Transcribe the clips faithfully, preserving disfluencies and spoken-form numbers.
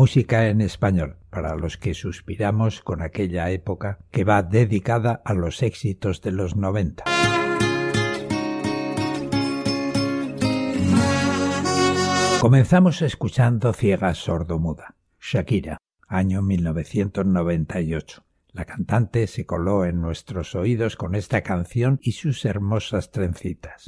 música en español, para los que suspiramos con aquella época que va dedicada a los éxitos de los noventa. Comenzamos escuchando Ciega Sordomuda, Shakira, año mil novecientos noventa y ocho. La cantante se coló en nuestros oídos con esta canción y sus hermosas trencitas.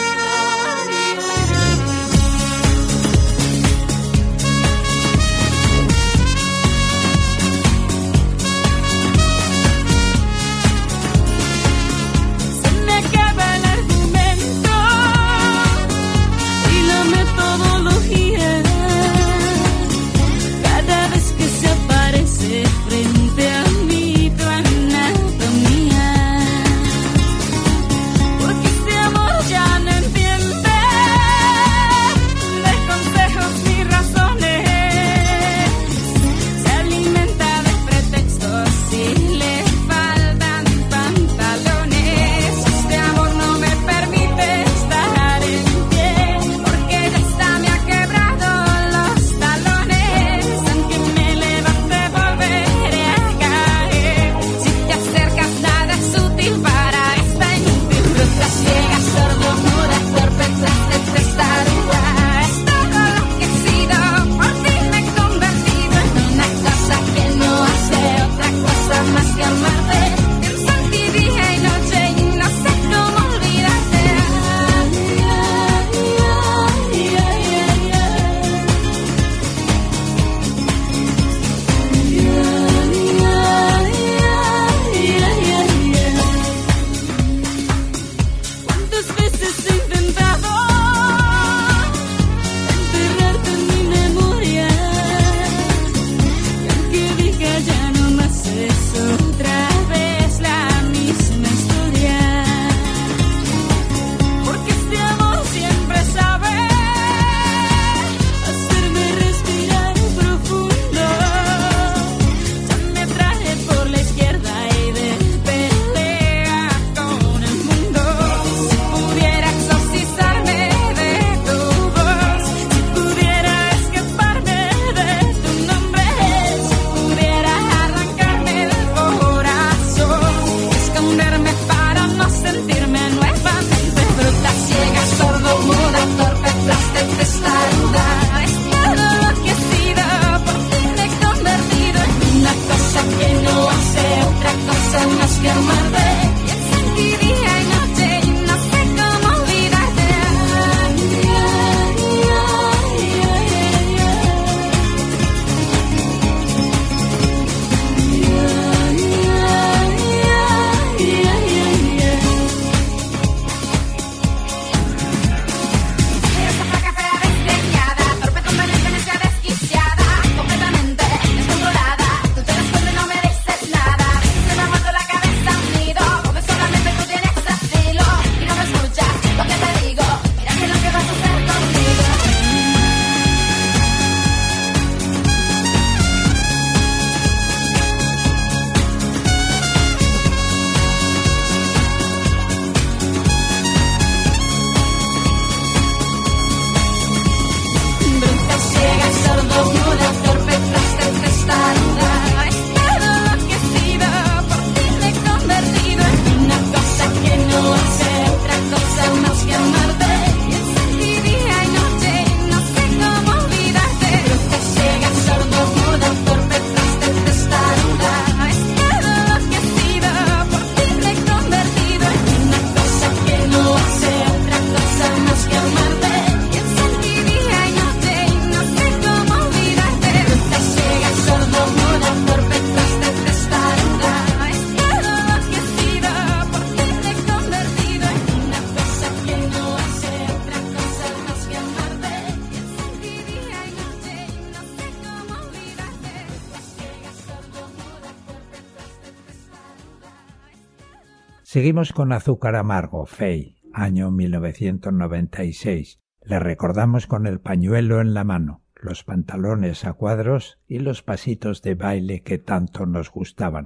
Seguimos con Azúcar Amargo, Fey, año mil novecientos noventa y seis. Le recordamos con el pañuelo en la mano, los pantalones a cuadros y los pasitos de baile que tanto nos gustaban.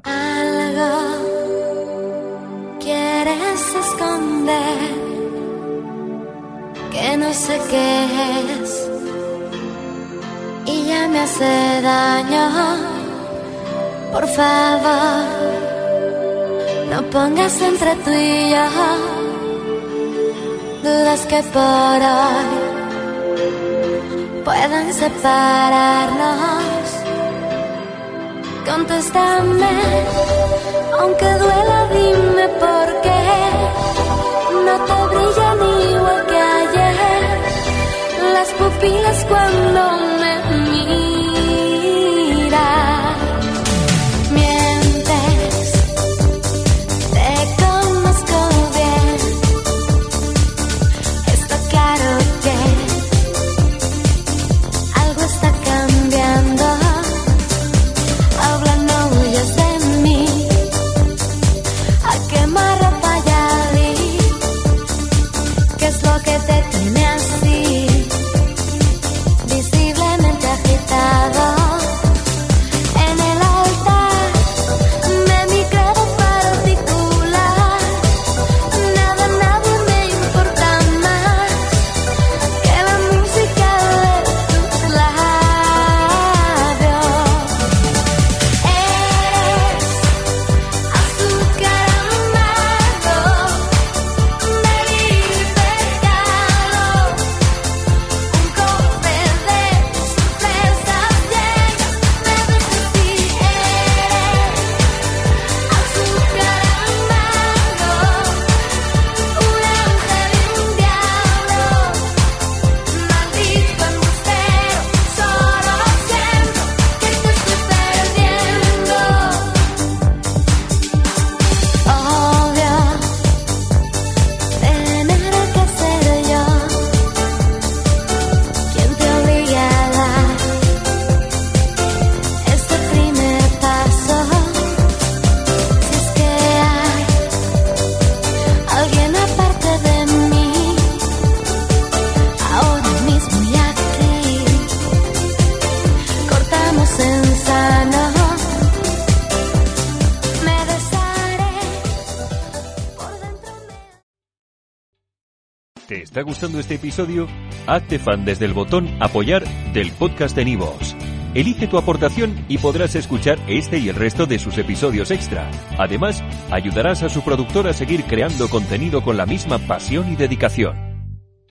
Algo quieres esconder, que no sé qué es, y que me hace daño. Por favor, no pongas entre tú y yo dudas que por hoy puedan separarnos. Contéstame, aunque duela, dime por qué no te brillan igual que ayer las pupilas cuando me miras. Mientes, te conozco bien. Está claro que algo está cambiando. Habla, no huyas de mí. ¿A qué más ropa ya vi? ¿Qué es lo que te tiene así? Visiblemente agitado. En el altar de mi credo particular, nada, nada me importa más que la música de tus labios. Eres azúcar amargo, delito y pecado, un cofre de sorpresas llenas. Me ves así, eres azúcar amargo, un ángel y un diablo, maldito embustero. Solo siento que te estoy perdiendo. Obvio, tener que ser yo quien te obligue a dar este primer paso. Si es que hay alguien aparte de mí, ahora mismo y aquí, cortamos en sano. Me desharé por dentro. ¿Te está gustando este episodio? Hazte fan desde el botón Apoyar del podcast de Nivos. Elige tu aportación y podrás escuchar este y el resto de sus episodios extra. Además, ayudarás a su productor a seguir creando contenido con la misma pasión y dedicación.